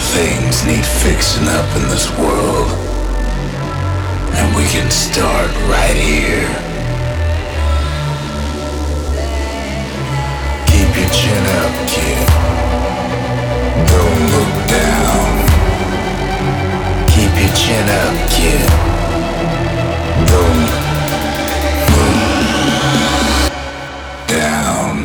things need fixing up in this world, and we can start right here. Keep your chin up, kid. Don't look down. Keep your chin up, kid. Don't look down.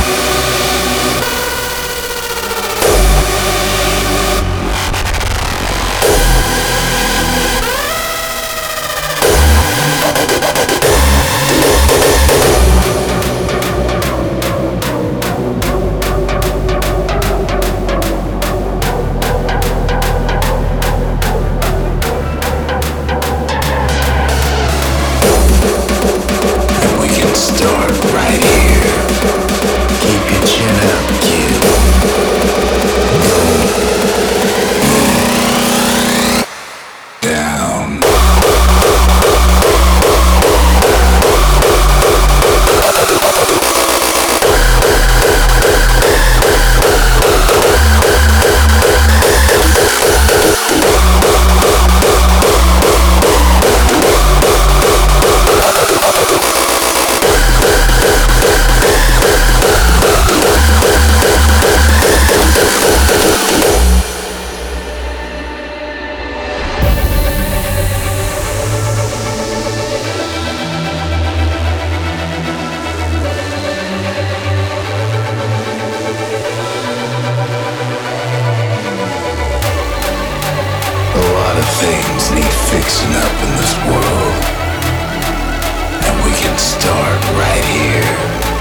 Things need fixing up in this world, and we can start right here.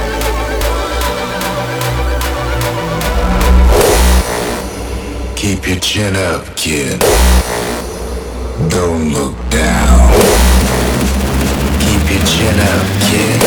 Keep your chin up, kid. Don't look down. Keep your chin up, kid.